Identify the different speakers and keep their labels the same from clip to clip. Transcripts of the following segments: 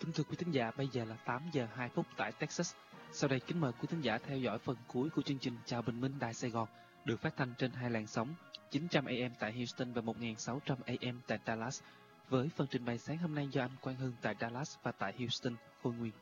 Speaker 1: Kính thưa quý thính giả, bây giờ là 8 giờ 2 phút tại Texas. Sau đây kính mời quý thính giả theo dõi phần cuối của chương trình Chào Bình Minh Đài Sài Gòn, được phát thanh trên hai làn sóng 900 AM tại Houston và 1600 AM tại Dallas, với phần trình bày sáng hôm nay do anh Quang Hưng tại Dallas và tại Houston, Khôi Nguyên.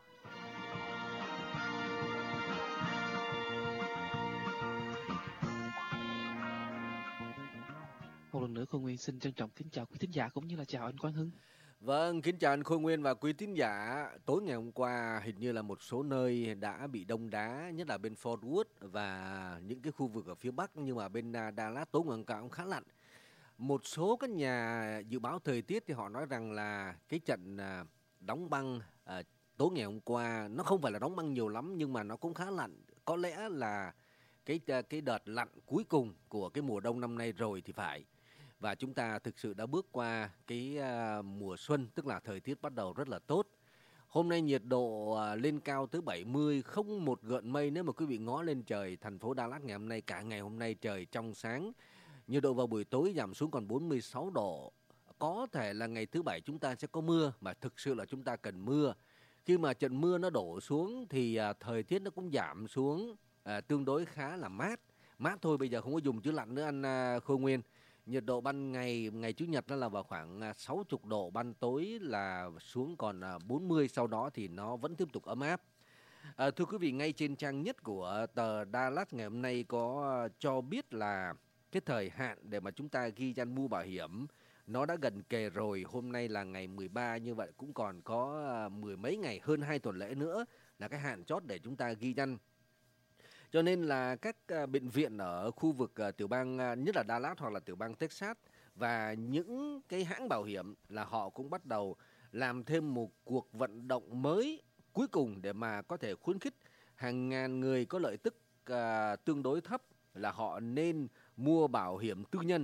Speaker 1: Một lần nữa Khôi Nguyên xin trân trọng kính chào quý thính giả cũng như là chào anh Quang Hưng.
Speaker 2: Vâng, kính chào anh Khôi Nguyên và quý thính giả. Tối ngày hôm qua hình như là một số nơi đã bị đông đá, nhất là bên Fort Worth và những cái khu vực ở phía Bắc, nhưng mà bên Dallas tối ngày hôm qua cũng khá lạnh. Một số các nhà dự báo thời tiết thì họ nói rằng là cái trận đóng băng tối ngày hôm qua nó không phải là đóng băng nhiều lắm nhưng mà nó cũng khá lạnh. Có lẽ là cái đợt lạnh cuối cùng của cái mùa đông năm nay rồi thì phải. Và chúng ta thực sự đã bước qua cái mùa xuân, tức là thời tiết bắt đầu rất là tốt. Hôm nay nhiệt độ lên cao tới 70, không một gợn mây. Nếu mà quý vị ngó lên trời, thành phố Dallas ngày hôm nay, cả ngày hôm nay trời trong sáng. Nhiệt độ vào buổi tối giảm xuống còn 46 độ. Có thể là ngày thứ Bảy chúng ta sẽ có mưa, mà thực sự là chúng ta cần mưa. Khi mà trận mưa nó đổ xuống thì thời tiết nó cũng giảm xuống tương đối khá là mát. Mát thôi, bây giờ không có dùng chữ lạnh nữa anh Khôi Nguyên. Nhiệt độ ban ngày Chủ nhật nó là vào khoảng 60 độ, ban tối là xuống còn 40, sau đó thì nó vẫn tiếp tục ấm áp. Thưa quý vị, ngay trên trang nhất của tờ Dallas ngày hôm nay có cho biết là cái thời hạn để mà chúng ta ghi danh mua bảo hiểm nó đã gần kề rồi. Hôm nay là ngày 13, như vậy cũng còn có mười mấy ngày, hơn 2 tuần lễ nữa là cái hạn chót để chúng ta ghi danh. Cho nên là các bệnh viện ở khu vực tiểu bang, nhất là Dallas hoặc là tiểu bang Texas, và những cái hãng bảo hiểm là họ cũng bắt đầu làm thêm một cuộc vận động mới cuối cùng để mà có thể khuyến khích hàng ngàn người có lợi tức tương đối thấp là họ nên mua bảo hiểm tư nhân.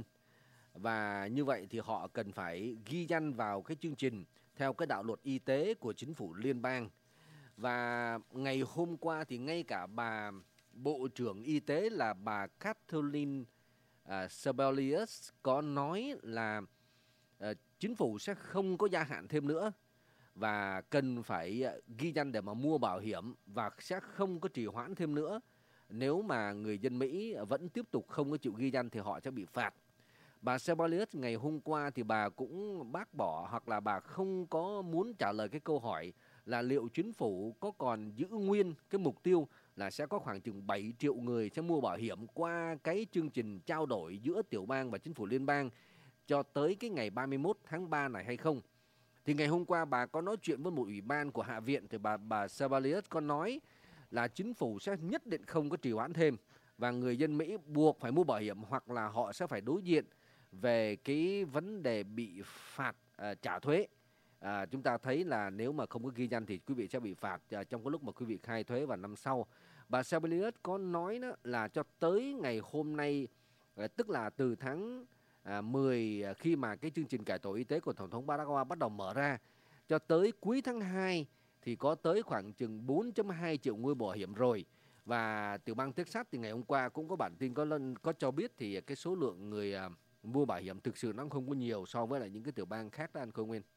Speaker 2: Và như vậy thì họ cần phải ghi danh vào cái chương trình theo cái đạo luật y tế của chính phủ liên bang. Và ngày hôm qua thì ngay cả bà Bộ trưởng Y tế là bà Kathleen Sebelius có nói là chính phủ sẽ không có gia hạn thêm nữa và cần phải ghi danh để mà mua bảo hiểm và sẽ không có trì hoãn thêm nữa. Nếu mà người dân Mỹ vẫn tiếp tục không có chịu ghi danh thì họ sẽ bị phạt. Bà Sebelius ngày hôm qua thì bà cũng bác bỏ hoặc là bà không có muốn trả lời cái câu hỏi là liệu chính phủ có còn giữ nguyên cái mục tiêu là sẽ có khoảng chừng 7 triệu người sẽ mua bảo hiểm qua cái chương trình trao đổi giữa tiểu bang và chính phủ liên bang cho tới cái ngày 31 tháng 3 này hay không. Thì ngày hôm qua bà có nói chuyện với một ủy ban của Hạ viện thì bà Sebelius có nói là chính phủ sẽ nhất định không có trì hoãn thêm và người dân Mỹ buộc phải mua bảo hiểm hoặc là họ sẽ phải đối diện về cái vấn đề bị phạt trả thuế. Chúng ta thấy là nếu mà không có ghi danh thì quý vị sẽ bị phạt trong cái lúc mà quý vị khai thuế vào năm sau. Bà Sebelius có nói đó là cho tới ngày hôm nay, tức là từ tháng 10 khi mà cái chương trình cải tổ y tế của Tổng thống Barack Obama bắt đầu mở ra, cho tới cuối tháng 2 thì có tới khoảng chừng 4.2 triệu người bảo hiểm rồi. Và tiểu bang Texas thì ngày hôm qua cũng có bản tin có cho biết thì cái số lượng người mua bảo hiểm thực sự nó không có nhiều so với lại những cái tiểu bang khác đó anh Khôi Nguyên.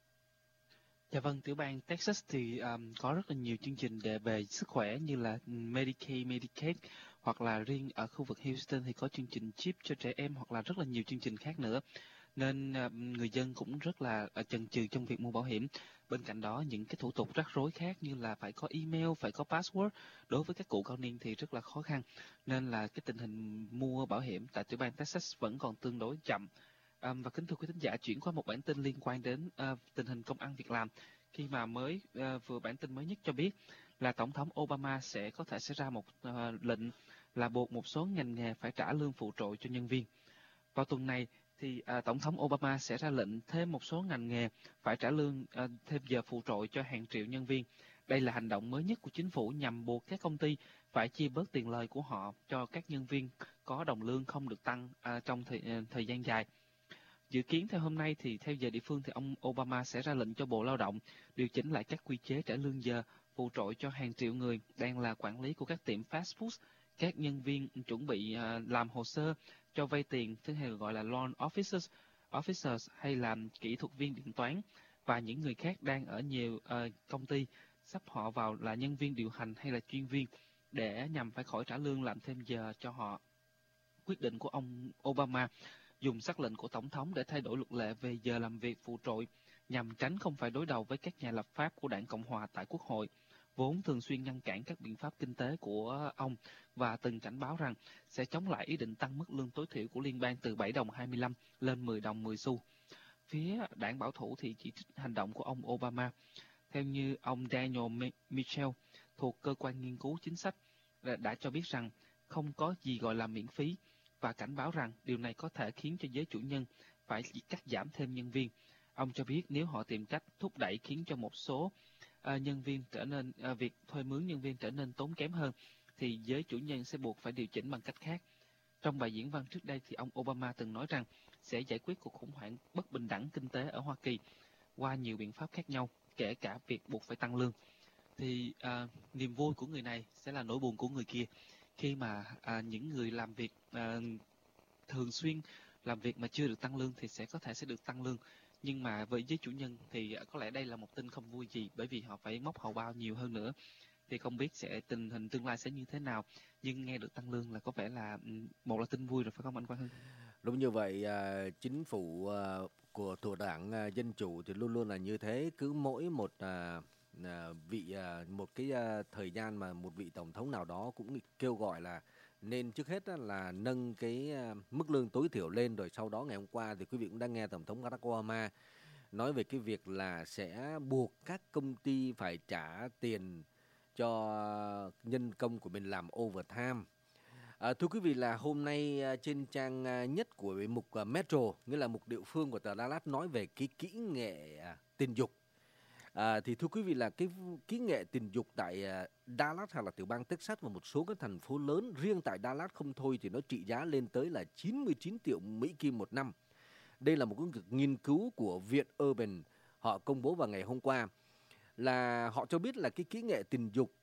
Speaker 1: Dạ vâng, tiểu bang Texas thì có rất là nhiều chương trình về sức khỏe như là Medicaid, Medicaid, hoặc là riêng ở khu vực Houston thì có chương trình chip cho trẻ em hoặc là rất là nhiều chương trình khác nữa. Nên người dân cũng rất là chần chừ trong việc mua bảo hiểm. Bên cạnh đó, những cái thủ tục rắc rối khác như là phải có email, phải có password, đối với các cụ cao niên thì rất là khó khăn. Nên là cái tình hình mua bảo hiểm tại tiểu bang Texas vẫn còn tương đối chậm. Và kính thưa quý thính giả, chuyển qua một bản tin liên quan đến tình hình công ăn việc làm, khi mà vừa bản tin mới nhất cho biết là Tổng thống Obama có thể sẽ ra một lệnh là buộc một số ngành nghề phải trả lương phụ trội cho nhân viên. Vào tuần này thì Tổng thống Obama sẽ ra lệnh thêm một số ngành nghề phải trả lương thêm giờ phụ trội cho hàng triệu nhân viên. Đây là hành động mới nhất của chính phủ nhằm buộc các công ty phải chia bớt tiền lời của họ cho các nhân viên có đồng lương không được tăng trong thời gian dài. Dự kiến theo hôm nay thì theo giờ địa phương thì ông Obama sẽ ra lệnh cho Bộ Lao động điều chỉnh lại các quy chế trả lương giờ phụ trội cho hàng triệu người đang là quản lý của các tiệm fast food, các nhân viên chuẩn bị làm hồ sơ cho vay tiền, thứ hay gọi là loan officers hay làm kỹ thuật viên điện toán, và những người khác đang ở nhiều công ty sắp họ vào là nhân viên điều hành hay là chuyên viên để nhằm phải khỏi trả lương làm thêm giờ cho họ. Quyết định của ông Obama dùng sắc lệnh của Tổng thống để thay đổi luật lệ về giờ làm việc phụ trội nhằm tránh không phải đối đầu với các nhà lập pháp của đảng Cộng hòa tại Quốc hội, vốn thường xuyên ngăn cản các biện pháp kinh tế của ông và từng cảnh báo rằng sẽ chống lại ý định tăng mức lương tối thiểu của liên bang từ 7 đồng 25 lên 10 đồng 10 xu. Phía đảng bảo thủ thì chỉ trích hành động của ông Obama. Theo như ông Daniel Mitchell thuộc cơ quan nghiên cứu chính sách đã cho biết rằng không có gì gọi là miễn phí và cảnh báo rằng điều này có thể khiến cho giới chủ nhân phải cắt giảm thêm nhân viên. Ông cho biết nếu họ tìm cách thúc đẩy khiến cho một số nhân viên trở nên việc thuê mướn nhân viên trở nên tốn kém hơn, thì giới chủ nhân sẽ buộc phải điều chỉnh bằng cách khác. Trong bài diễn văn trước đây thì ông Obama từng nói rằng sẽ giải quyết cuộc khủng hoảng bất bình đẳng kinh tế ở Hoa Kỳ qua nhiều biện pháp khác nhau, kể cả việc buộc phải tăng lương. Thì niềm vui của người này sẽ là nỗi buồn của người kia, khi mà những người làm việc thường xuyên làm việc mà chưa được tăng lương thì sẽ được tăng lương. Nhưng mà với giới chủ nhân thì có lẽ đây là một tin không vui gì, bởi vì họ phải móc hầu bao nhiều hơn nữa. Thì không biết tình hình tương lai sẽ như thế nào, nhưng nghe được tăng lương là có vẻ là một là tin vui rồi, phải không anh Quang Hưng?
Speaker 2: Đúng như vậy, chính phủ của thuộc đảng Dân Chủ thì luôn luôn là như thế. Cứ mỗi một thời gian mà một vị tổng thống nào đó cũng kêu gọi là nên trước hết là nâng cái mức lương tối thiểu lên, rồi sau đó ngày hôm qua thì quý vị cũng đang nghe Tổng thống Barack Obama nói về cái việc là sẽ buộc các công ty phải trả tiền cho nhân công của mình làm overtime. Thưa quý vị, là hôm nay trên trang nhất của mục Metro, nghĩa là mục địa phương của tờ Dallas, nói về cái kỹ nghệ tình dục. Thì thưa quý vị, là cái kỹ nghệ tình dục tại Dallas hoặc là tiểu bang Texas và một số các thành phố lớn, riêng tại Dallas không thôi thì nó trị giá lên tới là 99 triệu Mỹ Kim một năm. Đây là một cái nghiên cứu của Viện Urban họ công bố vào ngày hôm qua, là họ cho biết là cái kỹ nghệ tình dục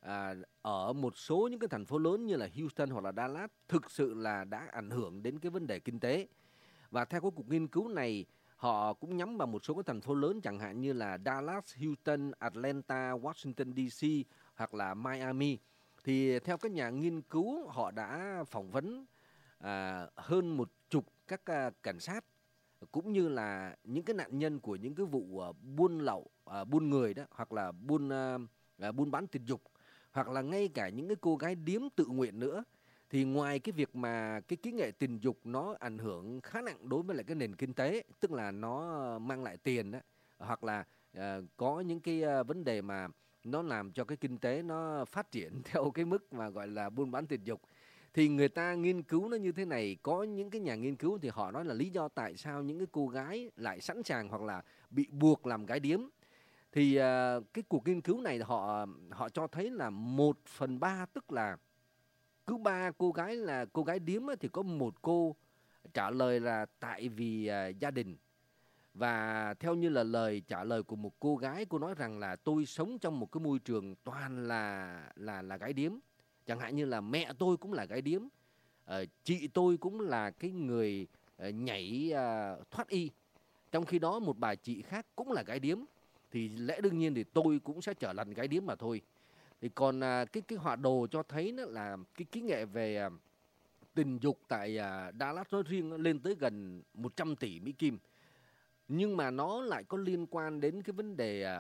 Speaker 2: ở một số những cái thành phố lớn như là Houston hoặc là Dallas thực sự là đã ảnh hưởng đến cái vấn đề kinh tế. Và theo cái cuộc nghiên cứu này, họ cũng nhắm vào một số cái thành phố lớn chẳng hạn như là Dallas, Houston, Atlanta, Washington DC hoặc là Miami. Thì theo các nhà nghiên cứu, họ đã phỏng vấn hơn 10 các cảnh sát cũng như là những cái nạn nhân của những cái vụ buôn lậu, buôn người đó, hoặc là buôn bán tình dục, hoặc là ngay cả những cái cô gái điếm tự nguyện nữa. Thì ngoài cái việc mà cái kỹ nghệ tình dục nó ảnh hưởng khá nặng đối với lại cái nền kinh tế, tức là nó mang lại tiền đó, hoặc là có những cái vấn đề mà nó làm cho cái kinh tế nó phát triển theo cái mức mà gọi là buôn bán tình dục, thì người ta nghiên cứu nó như thế này. Có những cái nhà nghiên cứu thì họ nói là lý do tại sao những cái cô gái lại sẵn sàng hoặc là bị buộc làm gái điếm. Thì cái cuộc nghiên cứu này họ cho thấy là 1/3, tức là cứ 3 cô gái điếm thì có một cô trả lời là tại vì gia đình. Và theo như là lời trả lời của một cô gái, cô nói rằng là tôi sống trong một cái môi trường toàn là gái điếm. Chẳng hạn như là mẹ tôi cũng là gái điếm, chị tôi cũng là cái người nhảy thoát y. Trong khi đó một bà chị khác cũng là gái điếm, thì lẽ đương nhiên thì tôi cũng sẽ trở thành gái điếm mà thôi. Thì còn cái họa đồ cho thấy đó là cái kỹ nghệ về tình dục tại Dallas nói riêng lên tới gần 100 tỷ Mỹ Kim. Nhưng mà nó lại có liên quan đến cái vấn đề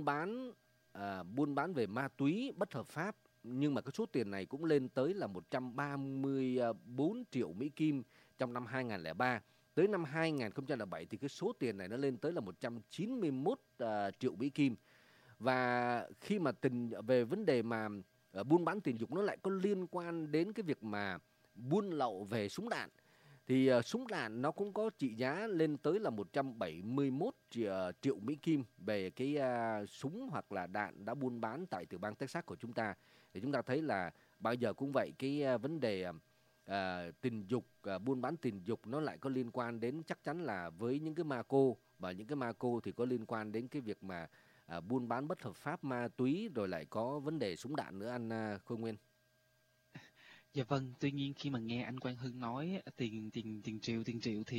Speaker 2: buôn bán về ma túy bất hợp pháp. Nhưng mà cái số tiền này cũng lên tới là 134 triệu Mỹ Kim trong năm 2003. Tới năm 2007 thì cái số tiền này nó lên tới là 191 triệu Mỹ Kim. Và khi mà về vấn đề mà buôn bán tình dục, nó lại có liên quan đến cái việc mà buôn lậu về súng đạn. Thì súng đạn nó cũng có trị giá lên tới là 171 triệu Mỹ Kim về cái súng hoặc là đạn đã buôn bán tại tiểu bang Texas của chúng ta. Thì chúng ta thấy là bao giờ cũng vậy, cái vấn đề tình dục, buôn bán tình dục nó lại có liên quan đến chắc chắn là với những cái ma cô, và những cái ma cô thì có liên quan đến cái việc mà buôn bán bất hợp pháp ma túy, rồi lại có vấn đề súng đạn nữa anh Khôi Nguyên.
Speaker 1: Dạ vâng, tuy nhiên khi mà nghe anh Quang Hưng nói tiền triệu thì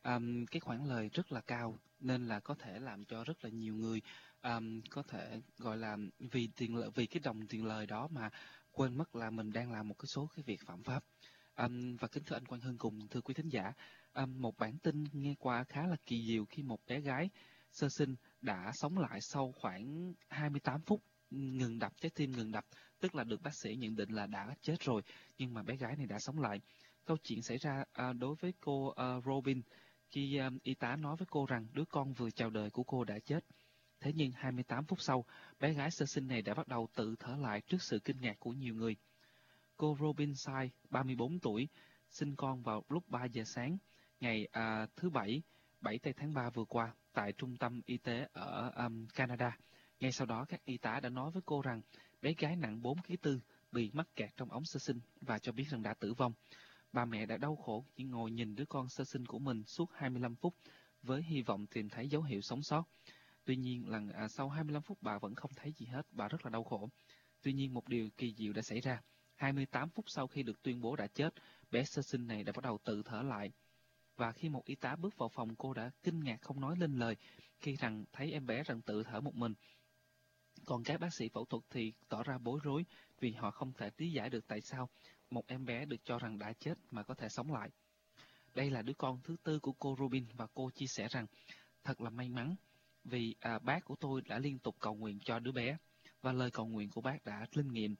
Speaker 1: cái khoản lời rất là cao, nên là có thể làm cho rất là nhiều người có thể gọi là vì cái đồng tiền lời đó mà quên mất là mình đang làm một số cái việc phạm pháp. Và kính thưa anh Quang Hưng cùng thưa quý thính giả, một bản tin nghe qua khá là kỳ diệu khi một bé gái sơ sinh đã sống lại sau khoảng 28 phút trái tim ngừng đập, tức là được bác sĩ nhận định là đã chết rồi, nhưng mà bé gái này đã sống lại. Câu chuyện xảy ra đối với cô Robin khi y tá nói với cô rằng đứa con vừa chào đời của cô đã chết. Thế nhưng 28 phút sau, bé gái sơ sinh này đã bắt đầu tự thở lại trước sự kinh ngạc của nhiều người. Cô Robin Sai, 34 tuổi, sinh con vào lúc 3 giờ sáng, ngày thứ Bảy, 7 tháng 3 vừa qua, tại trung tâm y tế ở Canada. Ngay sau đó, các y tá đã nói với cô rằng bé gái nặng 4,4 kg bị mắc kẹt trong ống sơ sinh và cho biết rằng đã tử vong. Bà mẹ đã đau khổ chỉ ngồi nhìn đứa con sơ sinh của mình suốt 25 phút với hy vọng tìm thấy dấu hiệu sống sót. Tuy nhiên, sau 25 phút bà vẫn không thấy gì hết, bà rất là đau khổ. Tuy nhiên, một điều kỳ diệu đã xảy ra. 28 phút sau khi được tuyên bố đã chết, bé sơ sinh này đã bắt đầu tự thở lại. Và khi một y tá bước vào phòng, cô đã kinh ngạc không nói lên lời khi thấy em bé tự thở một mình. Còn các bác sĩ phẫu thuật thì tỏ ra bối rối vì họ không thể lý giải được tại sao một em bé được cho rằng đã chết mà có thể sống lại. Đây là đứa con thứ tư của cô Robin và cô chia sẻ rằng thật là may mắn vì bác của tôi đã liên tục cầu nguyện cho đứa bé và lời cầu nguyện của bác đã linh nghiệm.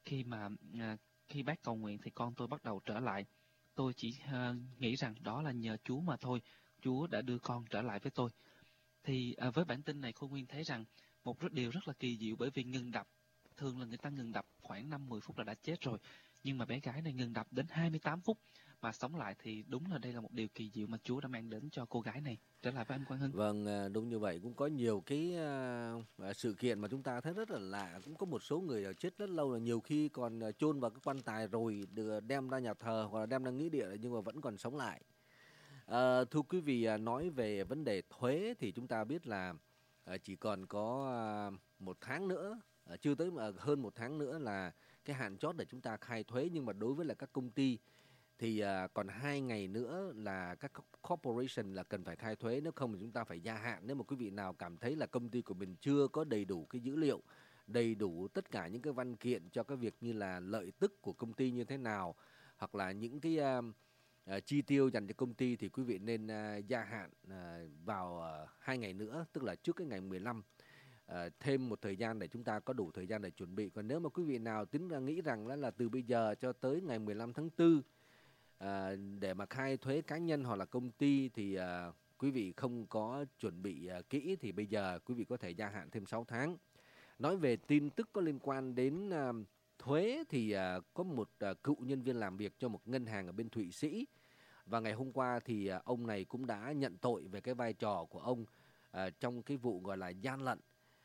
Speaker 1: Khi bác cầu nguyện thì con tôi bắt đầu trở lại. Tôi chỉ nghĩ rằng đó là nhờ Chúa mà thôi. Chúa đã đưa con trở lại với tôi. Thì với bản tin này, Khôi Nguyên thấy rằng điều rất là kỳ diệu, bởi vì ngừng đập, thường là người ta ngừng đập khoảng 5-10 phút là đã chết rồi. Nhưng mà bé gái này ngừng đập đến 28 phút mà sống lại, thì đúng là đây là một điều kỳ diệu mà Chúa đã mang đến cho cô gái này. Trở lại với anh Quang Hưng.
Speaker 2: Vâng, đúng như vậy. Cũng có nhiều cái sự kiện mà chúng ta thấy rất là lạ. Cũng có một số người chết rất lâu, là nhiều khi còn chôn vào cái quan tài rồi được đem ra nhà thờ hoặc là đem ra nghĩa địa nhưng mà vẫn còn sống lại. Thưa quý vị, nói về vấn đề thuế thì chúng ta biết là chỉ còn có 1 tháng nữa, chưa tới mà hơn 1 tháng nữa là cái hạn chót để chúng ta khai thuế. Nhưng mà đối với là các công ty thì còn 2 ngày nữa là các corporation là cần phải khai thuế, nếu không thì chúng ta phải gia hạn. Nếu mà quý vị nào cảm thấy là công ty của mình chưa có đầy đủ cái dữ liệu, đầy đủ tất cả những cái văn kiện cho cái việc như là lợi tức của công ty như thế nào, hoặc là những cái chi tiêu dành cho công ty, thì quý vị nên gia hạn vào 2 ngày nữa, tức là trước cái ngày 15. Thêm một thời gian để chúng ta có đủ thời gian để chuẩn bị. Còn nếu mà quý vị nào nghĩ rằng là từ bây giờ cho tới ngày 15 tháng 4 để mà khai thuế cá nhân hoặc là công ty thì quý vị không có chuẩn bị kỹ, thì bây giờ quý vị có thể gia hạn thêm 6 tháng. Nói về tin tức có liên quan đến thuế thì có một cựu nhân viên làm việc cho một ngân hàng ở bên Thụy Sĩ, và ngày hôm qua thì ông này cũng đã nhận tội về cái vai trò của ông trong cái vụ gọi là gian lận.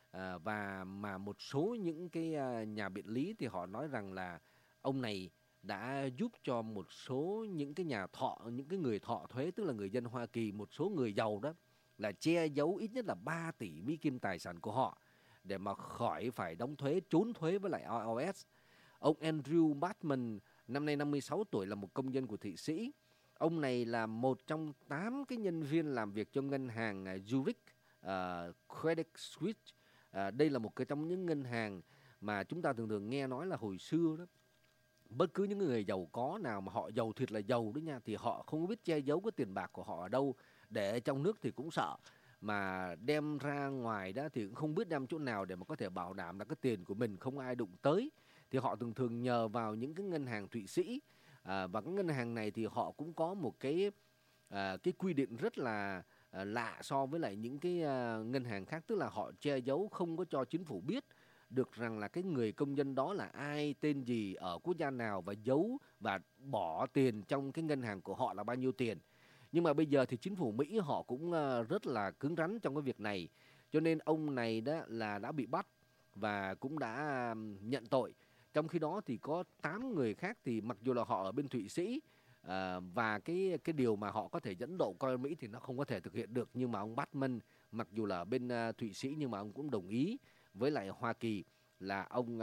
Speaker 2: Và mà một số những cái nhà biện lý thì họ nói rằng là ông này đã giúp cho một số những cái những cái người thọ thuế, tức là người dân Hoa Kỳ, một số người giàu đó, là che giấu ít nhất là 3 tỷ Mỹ Kim tài sản của họ để mà khỏi phải đóng thuế, trốn thuế với lại IRS. Ông Andrew Batman, năm nay 56 tuổi, là một công dân của Thụy Sĩ. Ông này là một trong 8 cái nhân viên làm việc cho ngân hàng Zurich Credit Suisse. Đây là một cái trong những ngân hàng mà chúng ta thường thường nghe nói là hồi xưa đó, bất cứ những người giàu có nào mà họ giàu thiệt là giàu đó nha, thì họ không biết che giấu cái tiền bạc của họ ở đâu, để trong nước thì cũng sợ, mà đem ra ngoài đó thì cũng không biết đem chỗ nào để mà có thể bảo đảm là cái tiền của mình không ai đụng tới. Thì họ thường thường nhờ vào những cái ngân hàng Thụy Sĩ, và cái ngân hàng này thì họ cũng có một cái quy định rất là lạ so với lại những cái ngân hàng khác, tức là họ che giấu, không có cho chính phủ biết được rằng là cái người công dân đó là ai, tên gì, ở quốc gia nào, và giấu và bỏ tiền trong cái ngân hàng của họ là bao nhiêu tiền. Nhưng mà bây giờ thì chính phủ Mỹ họ cũng rất là cứng rắn trong cái việc này, cho nên ông này đó là đã bị bắt và cũng đã nhận tội. Trong khi đó thì có 8 người khác thì mặc dù là họ ở bên Thụy Sĩ, và cái điều mà họ có thể dẫn độ qua Mỹ thì nó không có thể thực hiện được. Nhưng mà ông Batman mặc dù là ở bên Thụy Sĩ, nhưng mà ông cũng đồng ý với lại Hoa Kỳ là ông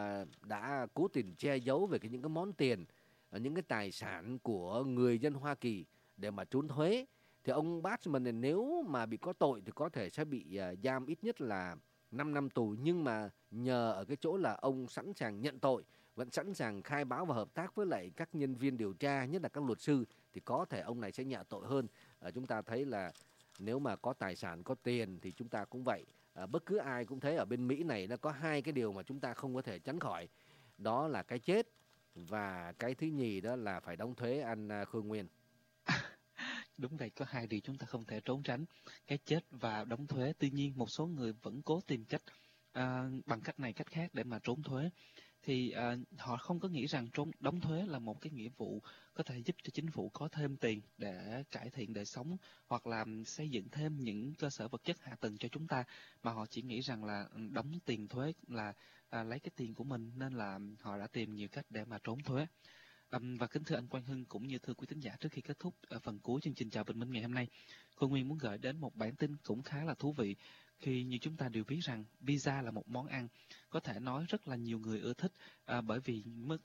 Speaker 2: đã cố tình che giấu về những cái món tiền, những cái tài sản của người dân Hoa Kỳ để mà trốn thuế. Thì ông Batsman này nếu mà bị có tội thì có thể sẽ bị giam ít nhất là 5 năm tù. Nhưng mà nhờ ở cái chỗ là ông sẵn sàng nhận tội, vẫn sẵn sàng khai báo và hợp tác với lại các nhân viên điều tra, nhất là các luật sư, thì có thể ông này sẽ nhẹ tội hơn. Chúng ta thấy là nếu mà có tài sản, có tiền thì chúng ta cũng vậy. Bất cứ ai cũng thấy ở bên Mỹ này nó có hai cái điều mà chúng ta không có thể tránh khỏi. Đó là cái chết và cái thứ nhì đó là phải đóng thuế, anh Khôi Nguyên.
Speaker 1: Đúng vậy, có hai điều chúng ta không thể trốn tránh, cái chết và đóng thuế. Tuy nhiên một số người vẫn cố tìm cách bằng cách này cách khác để mà trốn thuế. Thì họ không có nghĩ rằng đóng thuế là một cái nghĩa vụ có thể giúp cho chính phủ có thêm tiền để cải thiện đời sống hoặc là xây dựng thêm những cơ sở vật chất hạ tầng cho chúng ta, mà họ chỉ nghĩ rằng là đóng tiền thuế là lấy cái tiền của mình, nên là họ đã tìm nhiều cách để mà trốn thuế. Và kính thưa anh Quang Hưng cũng như thưa quý thính giả, trước khi kết thúc phần cuối chương trình Chào Bình Minh ngày hôm nay, Khôi Nguyên muốn gửi đến một bản tin cũng khá là thú vị. Khi như chúng ta đều biết rằng pizza là một món ăn có thể nói rất là nhiều người ưa thích, bởi vì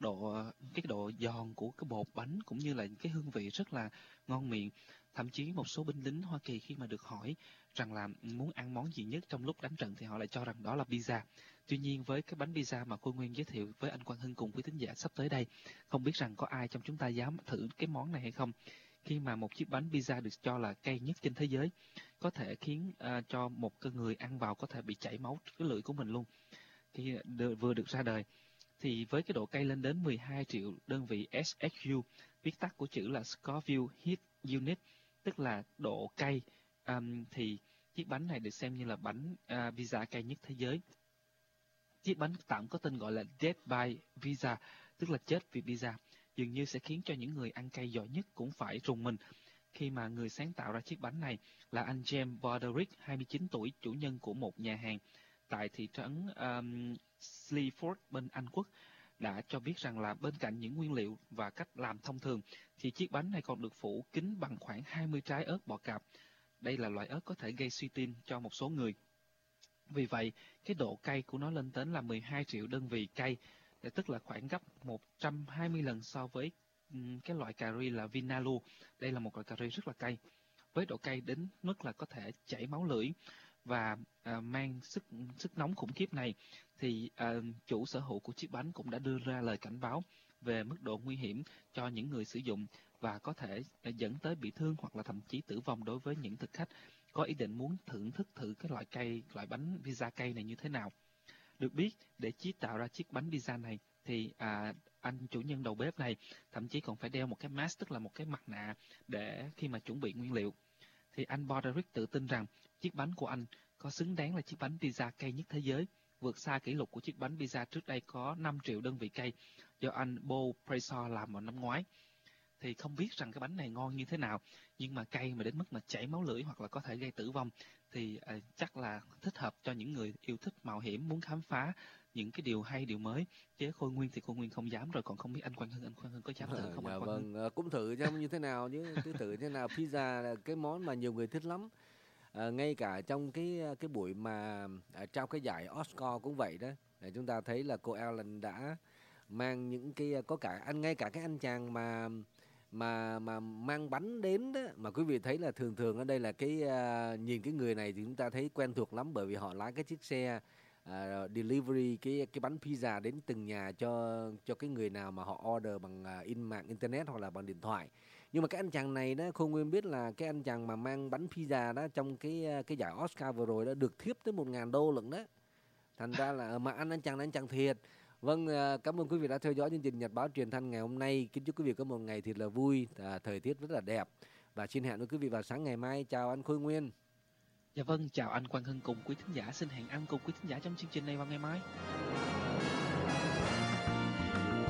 Speaker 1: cái độ giòn của cái bột bánh cũng như là cái hương vị rất là ngon miệng. Thậm chí một số binh lính Hoa Kỳ khi mà được hỏi rằng là muốn ăn món gì nhất trong lúc đánh trận thì họ lại cho rằng đó là pizza. Tuy nhiên với cái bánh pizza mà Khôi Nguyên giới thiệu với anh Quang Hưng cùng quý thính giả sắp tới đây, không biết rằng có ai trong chúng ta dám thử cái món này hay không, khi mà một chiếc bánh pizza được cho là cay nhất trên thế giới có thể khiến cho một cái người ăn vào có thể bị chảy máu cái lưỡi của mình luôn khi vừa được ra đời. Thì với cái độ cay lên đến 12 triệu đơn vị SHU, viết tắt của chữ là Scoville Heat Unit, tức là độ cay, thì chiếc bánh này được xem như là bánh pizza cay nhất thế giới. Chiếc bánh tạm có tên gọi là Dead by Pizza, tức là chết vì pizza, dường như sẽ khiến cho những người ăn cay giỏi nhất cũng phải rùng mình, khi mà người sáng tạo ra chiếc bánh này là anh James Broderick, 29 tuổi, chủ nhân của một nhà hàng tại thị trấn Sleaford bên Anh Quốc, đã cho biết rằng là bên cạnh những nguyên liệu và cách làm thông thường thì chiếc bánh này còn được phủ kín bằng khoảng 20 trái ớt bọ cạp. Đây là loại ớt có thể gây suy tim cho một số người. Vì vậy, cái độ cay của nó lên đến là 12 triệu đơn vị cay, tức là khoảng gấp 120 lần so với cái loại cà ri là Vindaloo. Đây là một loại cà ri rất là cay, với độ cay đến mức là có thể chảy máu lưỡi và mang sức nóng khủng khiếp này. Thì chủ sở hữu của chiếc bánh cũng đã đưa ra lời cảnh báo về mức độ nguy hiểm cho những người sử dụng và có thể dẫn tới bị thương hoặc là thậm chí tử vong đối với những thực khách có ý định muốn thưởng thức thử cái loại bánh pizza cay này như thế nào. Được biết, để chế tạo ra chiếc bánh pizza này thì anh chủ nhân đầu bếp này thậm chí còn phải đeo một cái mask, tức là một cái mặt nạ để khi mà chuẩn bị nguyên liệu. Thì anh Broderick tự tin rằng chiếc bánh của anh có xứng đáng là chiếc bánh pizza cay nhất thế giới, vượt xa kỷ lục của chiếc bánh pizza trước đây có 5 triệu đơn vị cay do anh Bo Preysor làm vào năm ngoái. Thì không biết rằng cái bánh này ngon như thế nào, nhưng mà cay mà đến mức mà chảy máu lưỡi hoặc là có thể gây tử vong thì chắc là thích hợp cho những người yêu thích mạo hiểm, muốn khám phá những cái điều hay, điều mới. Chứ Khôi Nguyên thì Khôi Nguyên không dám rồi, còn không biết anh Quang Hưng có dám thử không?
Speaker 2: Dạ
Speaker 1: Anh Quang Hưng?
Speaker 2: vâng, cũng thử xem như thế nào chứ, cứ thử thế nào. Pizza là cái món mà nhiều người thích lắm. Ngay cả trong cái buổi mà trao cái giải Oscar cũng vậy đó. Để chúng ta thấy là cô Ellen đã mang những cái ngay cả cái anh chàng mà mang bánh đến đó, mà quý vị thấy là thường ở đây là nhìn cái người này thì chúng ta thấy quen thuộc lắm, bởi vì họ lái cái chiếc xe delivery cái bánh pizza đến từng nhà cho cái người nào mà họ order bằng mạng internet hoặc là bằng điện thoại. Nhưng mà cái anh chàng này đó, không Nguyên biết là cái anh chàng mà mang bánh pizza đó trong cái giải Oscar vừa rồi đó được thiếp tới $1,000 lận đó. Thành ra là mà anh chàng thiệt. Vâng, cảm ơn quý vị đã theo dõi chương trình Nhật báo Truyền thanh ngày hôm nay. Kính chúc quý vị có một ngày thật là vui, thời tiết rất là đẹp. Và xin hẹn với quý vị vào sáng ngày mai. Chào anh Khôi Nguyên.
Speaker 1: Dạ vâng, chào anh Quang Hưng cùng quý thính giả. Xin hẹn anh cùng quý thính giả trong chương trình này vào ngày mai.